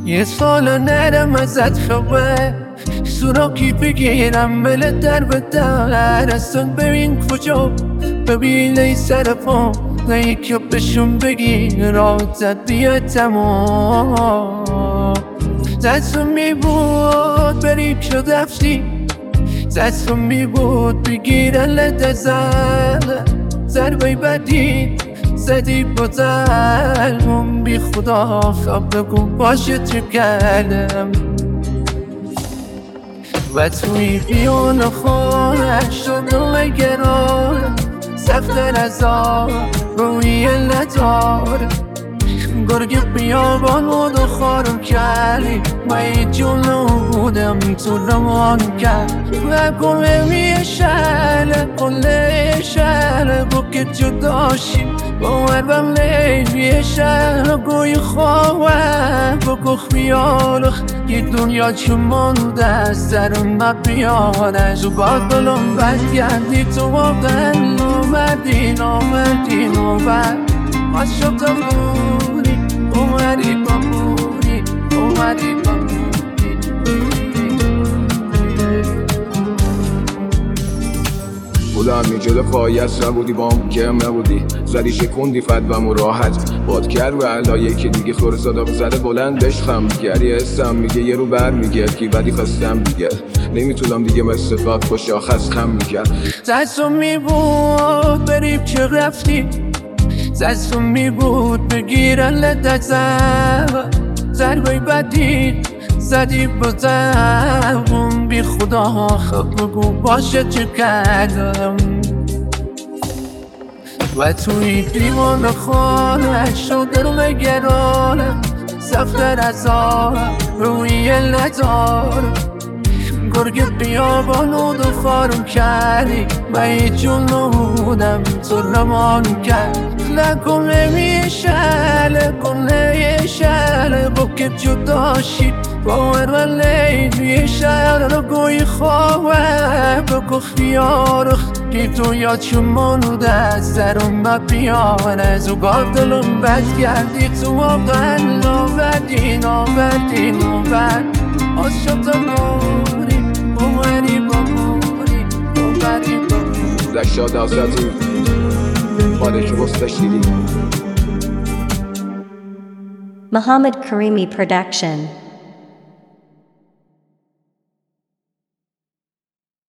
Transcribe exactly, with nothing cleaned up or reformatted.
یه سال نرم ازت خبر سراکی بگیرم بله در به در اصلا ببین کجا ببین ای سر پا نه یکی بهشون بگیر راحتت بیاد تمام دستم می بود بریم که رفتی دستم می بود بگیرن لده زن ضربه بدی زدی با ظلمم بی خدا خواب بگو باشه چه کردم و توی بیان خواهد شدم گران سفتر از آن روی لطار گرگ بیابان بود و خارم کردی و یه جلو بودم تو روان کرد و گمه شهر قله شهر با که جداشی باور بم لیوی شهر گوی خواه بگو خیالخ یه دنیا چمان دست درم مبیانه زباد بلون بد گردی تو واقعا نومدی نومدی نومد از شب تمونی اومدی بمونی اومدی بمونی بودم می جلو پایت نبودی بام گرم نبودی زدی شکوندی فدوم و راحت باد کرد و علایه که دیگه خور صدا بزده بلند بشخم میگه یه اسم میگه یه رو بر میگه کی بدی خستم دیگه نمیتونم دیگه مثل فقط با شاخص خم میکرد دستم می بود بریم که رفتی دستم می بود بگیرن لدت زن ضربه بدی زدی با زمون بی خدا خواب بگو باشه چه کردم و توی دیوان خانه شدم گرانم سفتر از آن روی لطار گرگ بیابان و دو خارم کردی و یه جلو بودم تو رمان کرد لکمه می شهر کنه شهر با که جداشی باور و لیوی شهر رو گوی خواه بگو خیارخ که تو یا چمان و دست درم بپیانه زوگار دلم بد گردی تو واقعا نوبدی نوبدی نوبد از شب تا موری اومدی با موری اومدی با موری دشتاد آزادی باده که بستش دیدی Muhammad Karimi Production.